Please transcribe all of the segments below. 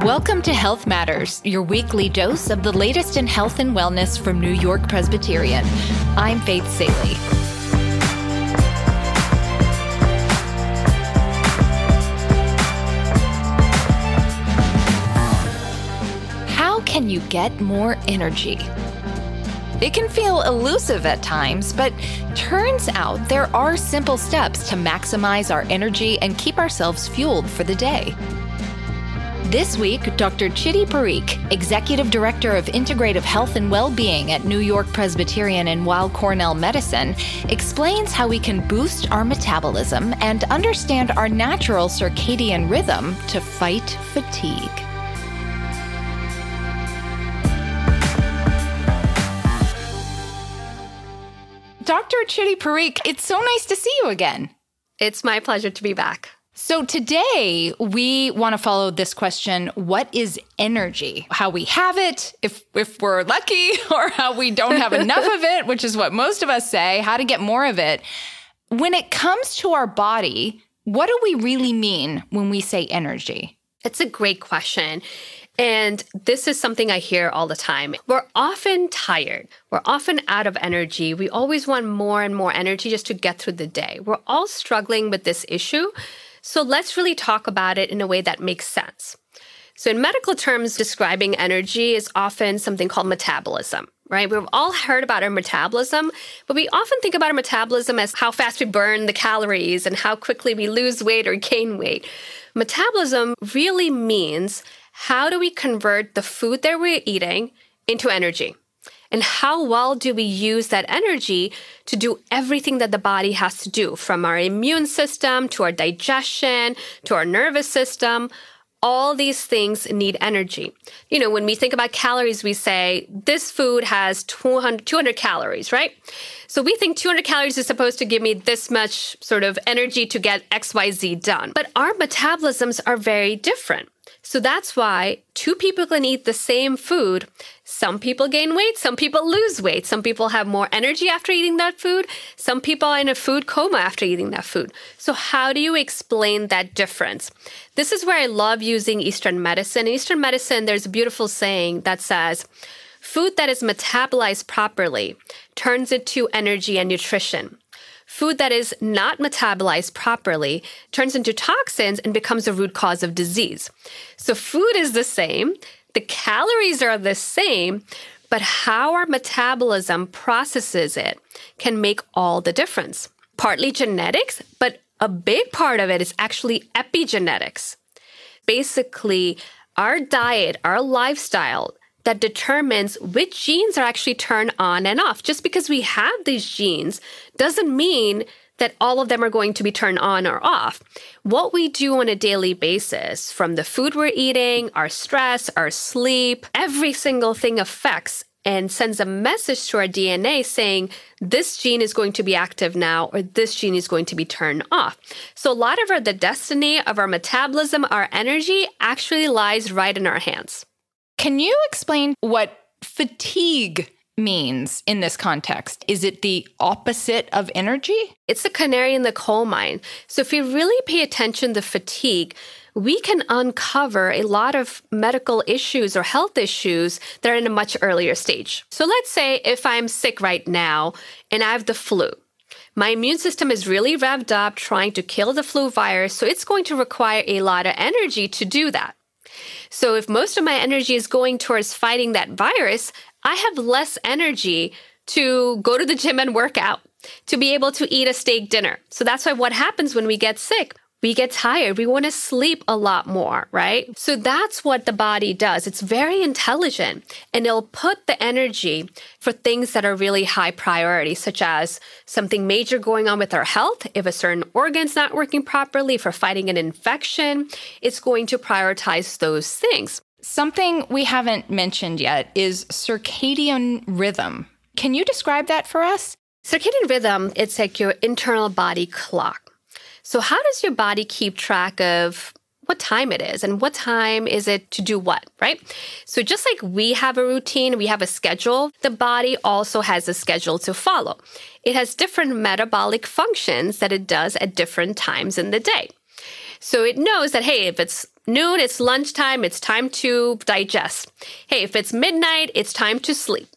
Welcome to Health Matters, your weekly dose of the latest in health and wellness from New York Presbyterian. I'm Faith Salie. How can you get more energy? It can feel elusive at times, but turns out there are simple steps to maximize our energy and keep ourselves fueled for the day. This week, Dr. Chitty Parikh, Executive Director of Integrative Health and Wellbeing at New York Presbyterian and Weill Cornell Medicine, explains how we can boost our metabolism and understand our natural circadian rhythm to fight fatigue. Dr. Chitty Parikh, it's so nice to see you again. It's my pleasure to be back. So today, we want to follow this question: what is energy? How we have it, if we're lucky, or how we don't have enough of it, which is what most of us say, how to get more of it. When it comes to our body, what do we really mean when we say energy? It's a great question. And this is something I hear all the time. We're often tired. We're often out of energy. We always want more and more energy just to get through the day. We're all struggling with this issue. So let's really talk about it in a way that makes sense. So in medical terms, describing energy is often something called metabolism, right? We've all heard about our metabolism, but we often think about our metabolism as how fast we burn the calories and how quickly we lose weight or gain weight. Metabolism really means how do we convert the food that we're eating into energy? And how well do we use that energy to do everything that the body has to do, from our immune system to our digestion to our nervous system? All these things need energy. You know, when we think about calories, we say this food has 200 calories, right? So we think 200 calories is supposed to give me this much sort of energy to get XYZ done. But our metabolisms are very different. So that's why two people can eat the same food. Some people gain weight, some people lose weight. Some people have more energy after eating that food. Some people are in a food coma after eating that food. So how do you explain that difference? This is where I love using Eastern medicine. In Eastern medicine, there's a beautiful saying that says, food that is metabolized properly turns into energy and nutrition. Food that is not metabolized properly turns into toxins and becomes a root cause of disease. So food is the same, the calories are the same, but how our metabolism processes it can make all the difference. Partly genetics, but a big part of it is actually epigenetics. Basically, our diet, our lifestyle, that determines which genes are actually turned on and off. Just because we have these genes doesn't mean that all of them are going to be turned on or off. What we do on a daily basis, from the food we're eating, our stress, our sleep, every single thing affects and sends a message to our DNA saying this gene is going to be active now or this gene is going to be turned off. So a lot of the destiny of our metabolism, our energy, actually lies right in our hands. Can you explain what fatigue means in this context? Is it the opposite of energy? It's the canary in the coal mine. So if we really pay attention to fatigue, we can uncover a lot of medical issues or health issues that are in a much earlier stage. So let's say if I'm sick right now and I have the flu. My immune system is really revved up trying to kill the flu virus, so it's going to require a lot of energy to do that. So if most of my energy is going towards fighting that virus, I have less energy to go to the gym and work out, to be able to eat a steak dinner. So that's why what happens when we get sick, we get tired. We want to sleep a lot more, right? So that's what the body does. It's very intelligent, and it'll put the energy for things that are really high priority, such as something major going on with our health. If a certain organ's not working properly, for fighting an infection, it's going to prioritize those things. Something we haven't mentioned yet is circadian rhythm. Can you describe that for us? Circadian rhythm, it's like your internal body clock. So how does your body keep track of what time it is and what time is it to do what, right? So just like we have a routine, we have a schedule, the body also has a schedule to follow. It has different metabolic functions that it does at different times in the day. So it knows that, hey, if it's noon, it's lunchtime, it's time to digest. Hey, if it's midnight, it's time to sleep.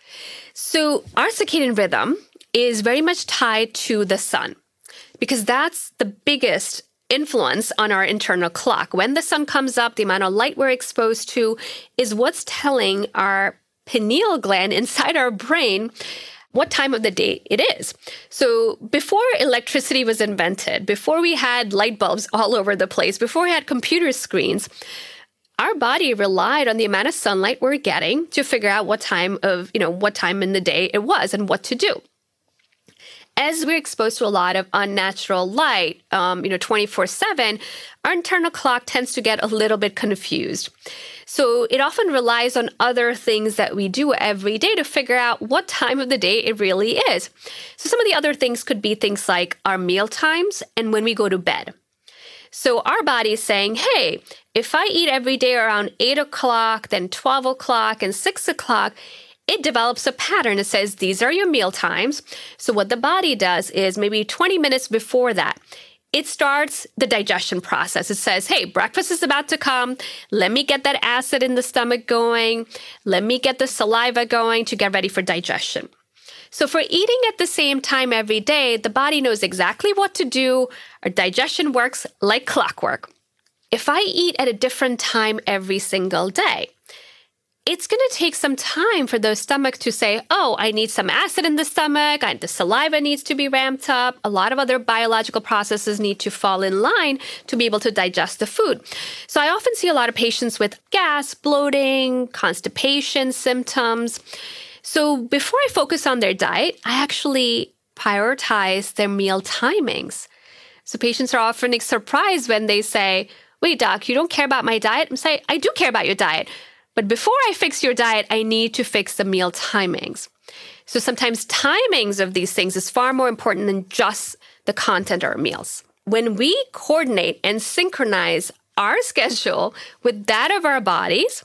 So our circadian rhythm is very much tied to the sun because that's the biggest influence on our internal clock. When the sun comes up, the amount of light we're exposed to is what's telling our pineal gland inside our brain what time of the day it is. So before electricity was invented, before we had light bulbs all over the place, before we had computer screens, our body relied on the amount of sunlight we're getting to figure out what time in the day it was and what to do. As we're exposed to a lot of unnatural light, 24/7, our internal clock tends to get a little bit confused. So it often relies on other things that we do every day to figure out what time of the day it really is. So some of the other things could be things like our meal times and when we go to bed. So our body is saying, hey, if I eat every day around 8 o'clock, then 12 o'clock, and 6 o'clock, it develops a pattern. It says, these are your meal times. So what the body does is maybe 20 minutes before that, it starts the digestion process. It says, hey, breakfast is about to come. Let me get that acid in the stomach going. Let me get the saliva going to get ready for digestion. So for eating at the same time every day, the body knows exactly what to do. Our digestion works like clockwork. If I eat at a different time every single day, it's going to take some time for the stomach to say, oh, I need some acid in the stomach. The saliva needs to be ramped up. A lot of other biological processes need to fall in line to be able to digest the food. So I often see a lot of patients with gas, bloating, constipation symptoms. So before I focus on their diet, I actually prioritize their meal timings. So patients are often surprised when they say, wait, doc, you don't care about my diet? I'm saying, I do care about your diet. But before I fix your diet, I need to fix the meal timings. So sometimes timings of these things is far more important than just the content of our meals. When we coordinate and synchronize our schedule with that of our bodies,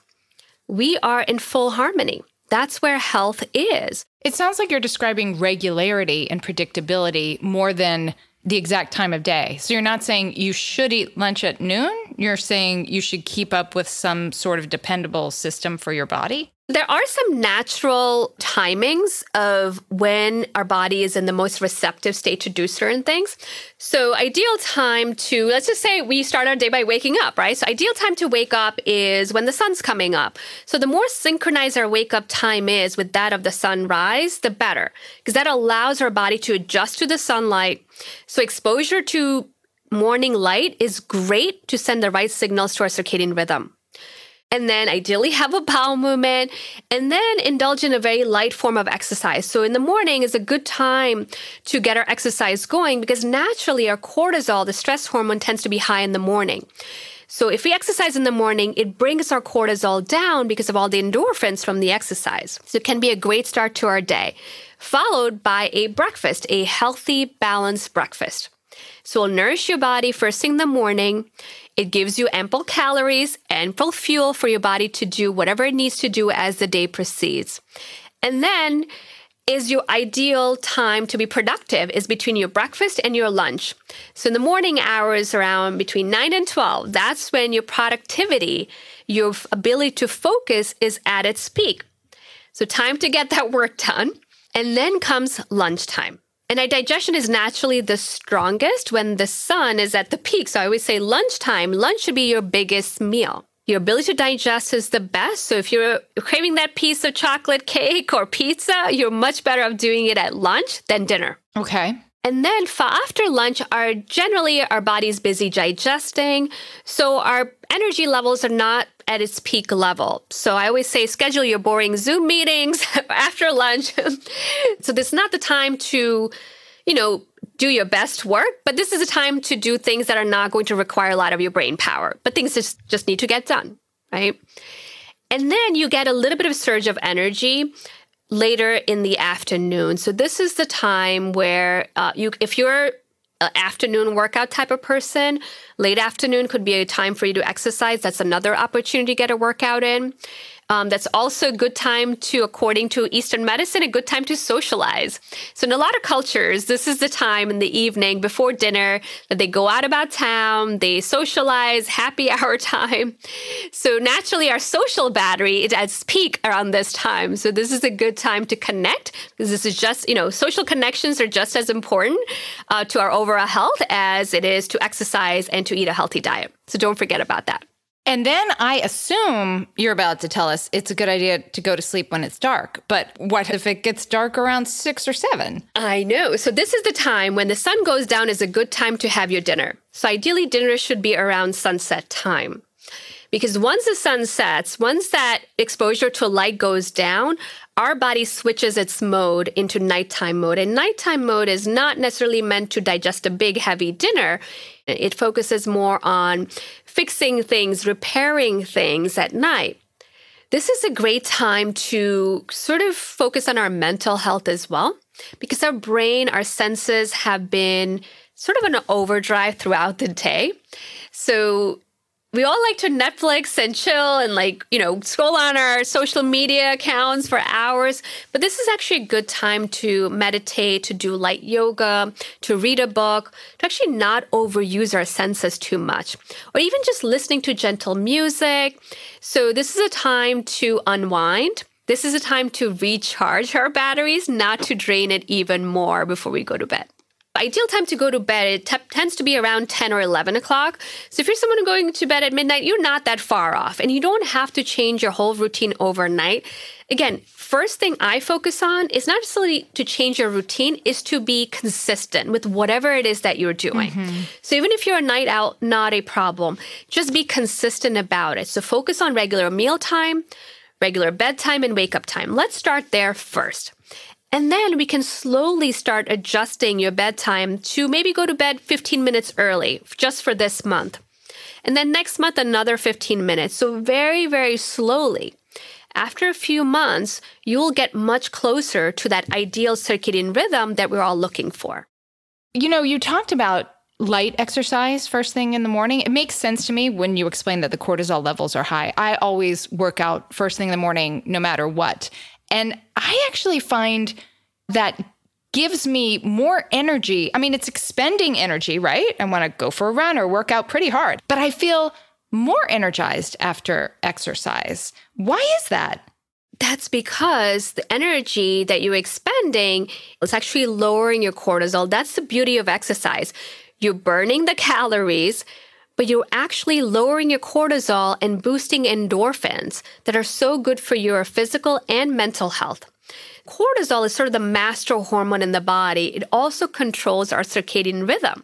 we are in full harmony. That's where health is. It sounds like you're describing regularity and predictability more than the exact time of day. So you're not saying you should eat lunch at noon. You're saying you should keep up with some sort of dependable system for your body. There are some natural timings of when our body is in the most receptive state to do certain things. So ideal time to, let's just say we start our day by waking up, right? So ideal time to wake up is when the sun's coming up. So the more synchronized our wake up time is with that of the sunrise, the better, because that allows our body to adjust to the sunlight. So exposure to morning light is great to send the right signals to our circadian rhythm. And then ideally have a bowel movement, and then indulge in a very light form of exercise. So in the morning is a good time to get our exercise going because naturally our cortisol, the stress hormone, tends to be high in the morning. So if we exercise in the morning, it brings our cortisol down because of all the endorphins from the exercise. So it can be a great start to our day, followed by a breakfast, a healthy, balanced breakfast. So it'll nourish your body first thing in the morning. It gives you ample calories, ample fuel for your body to do whatever it needs to do as the day proceeds. And then is your ideal time to be productive is between your breakfast and your lunch. So in the morning hours around between 9 and 12, that's when your productivity, your ability to focus is at its peak. So time to get that work done. And then comes lunchtime. And our digestion is naturally the strongest when the sun is at the peak. So I always say lunch should be your biggest meal. Your ability to digest is the best. So if you're craving that piece of chocolate cake or pizza, you're much better off doing it at lunch than dinner. Okay. And then after lunch, generally our body's busy digesting. So our energy levels are not at its peak level. So I always say schedule your boring Zoom meetings after lunch. So this is not the time to, do your best work, but this is a time to do things that are not going to require a lot of your brain power, but things just need to get done, right? And then you get a little bit of surge of energy later in the afternoon. So this is the time where if you're an afternoon workout type of person, late afternoon could be a time for you to exercise. That's another opportunity to get a workout in. That's also a good time to, according to Eastern medicine, a good time to socialize. So in a lot of cultures, this is the time in the evening before dinner that they go out about town, they socialize, happy hour time. So naturally, our social battery is at its peak around this time. So this is a good time to connect, because this is just, social connections are just as important to our overall health as it is to exercise and to eat a healthy diet. So don't forget about that. And then I assume you're about to tell us it's a good idea to go to sleep when it's dark. But what if it gets dark around 6 or 7? I know. So this is the time when the sun goes down is a good time to have your dinner. So ideally, dinner should be around sunset time. Because once the sun sets, once that exposure to light goes down, our body switches its mode into nighttime mode. And nighttime mode is not necessarily meant to digest a big, heavy dinner. It focuses more on fixing things, repairing things at night. This is a great time to sort of focus on our mental health as well, because our brain, our senses have been sort of in an overdrive throughout the day. So we all like to Netflix and chill and scroll on our social media accounts for hours. But this is actually a good time to meditate, to do light yoga, to read a book, to actually not overuse our senses too much, or even just listening to gentle music. So this is a time to unwind. This is a time to recharge our batteries, not to drain it even more before we go to bed. Ideal time to go to bed, it tends to be around 10 or 11 o'clock. So if you're someone going to bed at midnight, you're not that far off. And you don't have to change your whole routine overnight. Again, first thing I focus on is not necessarily to change your routine, is to be consistent with whatever it is that you're doing. Mm-hmm. So even if you're a night out, not a problem. Just be consistent about it. So focus on regular meal time, regular bedtime, and wake up time. Let's start there first. And then we can slowly start adjusting your bedtime to maybe go to bed 15 minutes early, just for this month. And then next month, another 15 minutes. So very, very slowly. After a few months, you'll get much closer to that ideal circadian rhythm that we're all looking for. You talked about light exercise first thing in the morning. It makes sense to me when you explain that the cortisol levels are high. I always work out first thing in the morning, no matter what. And I actually find that gives me more energy. I mean, it's expending energy, right? I want to go for a run or work out pretty hard, but I feel more energized after exercise. Why is that? That's because the energy that you're expending is actually lowering your cortisol. That's the beauty of exercise. You're burning the calories, but you're actually lowering your cortisol and boosting endorphins that are so good for your physical and mental health. Cortisol is sort of the master hormone in the body. It also controls our circadian rhythm.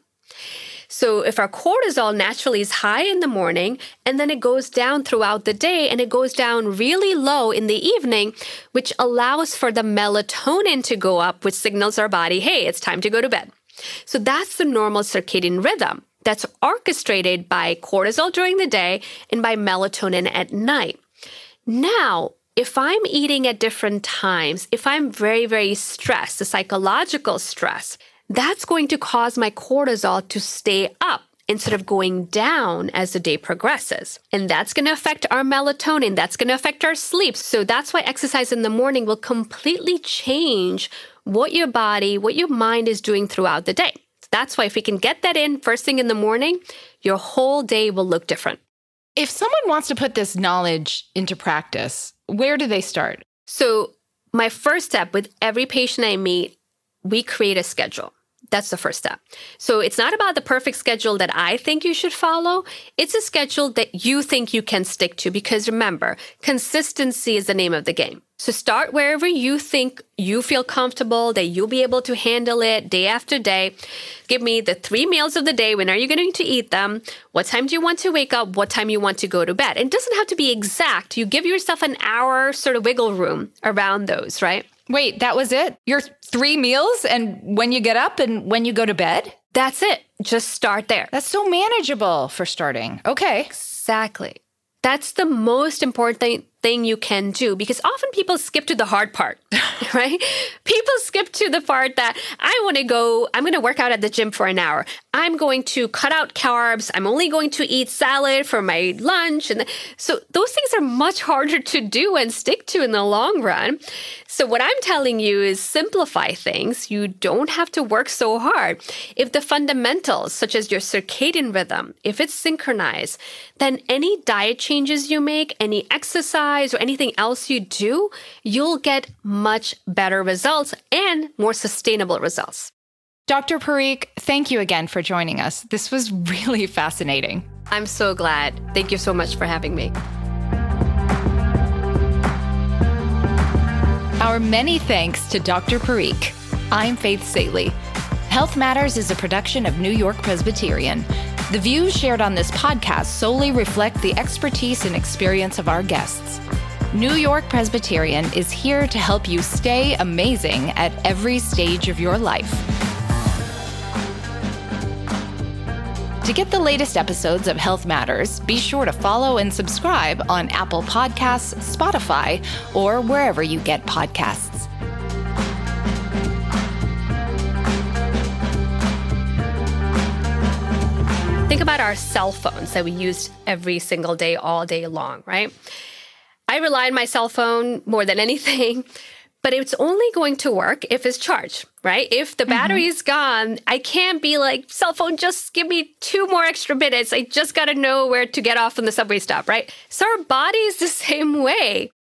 So if our cortisol naturally is high in the morning, and then it goes down throughout the day, and it goes down really low in the evening, which allows for the melatonin to go up, which signals our body, hey, it's time to go to bed. So that's the normal circadian rhythm that's orchestrated by cortisol during the day and by melatonin at night. Now, if I'm eating at different times, if I'm very, very stressed, the psychological stress, that's going to cause my cortisol to stay up instead of going down as the day progresses. And that's going to affect our melatonin. That's going to affect our sleep. So that's why exercise in the morning will completely change what your body, what your mind is doing throughout the day. That's why if we can get that in first thing in the morning, your whole day will look different. If someone wants to put this knowledge into practice, where do they start? So my first step with every patient I meet, we create a schedule. That's the first step. So it's not about the perfect schedule that I think you should follow. It's a schedule that you think you can stick to, because remember, consistency is the name of the game. So start wherever you think you feel comfortable, that you'll be able to handle it day after day. Give me the 3 meals of the day. When are you going to eat them? What time do you want to wake up? What time you want to go to bed? It doesn't have to be exact. You give yourself an hour sort of wiggle room around those, right? Wait, that was it? Your 3 meals and when you get up and when you go to bed? That's it. Just start there. That's so manageable for starting. Okay. Exactly. That's the most important thing you can do, because often people skip to the hard part, right? People skip to the part that I'm going to work out at the gym for an hour. I'm going to cut out carbs. I'm only going to eat salad for my lunch. And so those things are much harder to do and stick to in the long run. So what I'm telling you is simplify things. You don't have to work so hard. If the fundamentals, such as your circadian rhythm, if it's synchronized, then any diet changes you make, any exercise or anything else you do, you'll get much better results and more sustainable results. Dr. Parikh, thank you again for joining us. This was really fascinating. I'm so glad. Thank you so much for having me. Our many thanks to Dr. Parikh. I'm Faith Salie. Health Matters is a production of New York Presbyterian. The views shared on this podcast solely reflect the expertise and experience of our guests. New York Presbyterian is here to help you stay amazing at every stage of your life. To get the latest episodes of Health Matters, be sure to follow and subscribe on Apple Podcasts, Spotify, or wherever you get podcasts. Think about our cell phones that we use every single day, all day long, right? I rely on my cell phone more than anything, but it's only going to work if it's charged, right? If the battery is gone, I can't be like, cell phone, just give me 2 more extra minutes. I just got to know where to get off on the subway stop, right? So our body is the same way.